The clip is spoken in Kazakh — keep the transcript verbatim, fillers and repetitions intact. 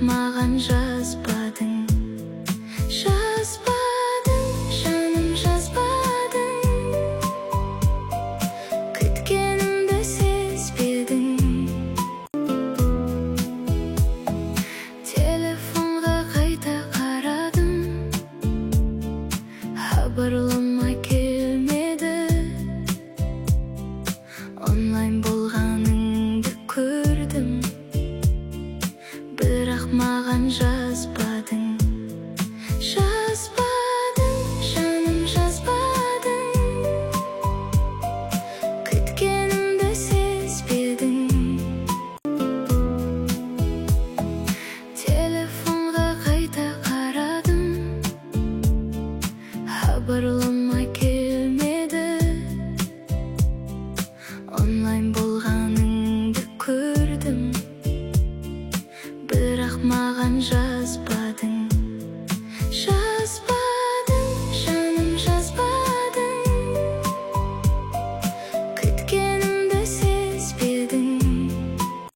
маған жазбадың, жазбадың, жаным жазбадың. Күткенімді сезбедің. Телефонға қайта қарадым, хабарламай келмеді. Онлайн болғаныңды көрдім, бірақ маған жазбадың, жазбадың, жаным жазбадың. Күткенімді сезбедің. Телефонға қайта қарадым, хабарламай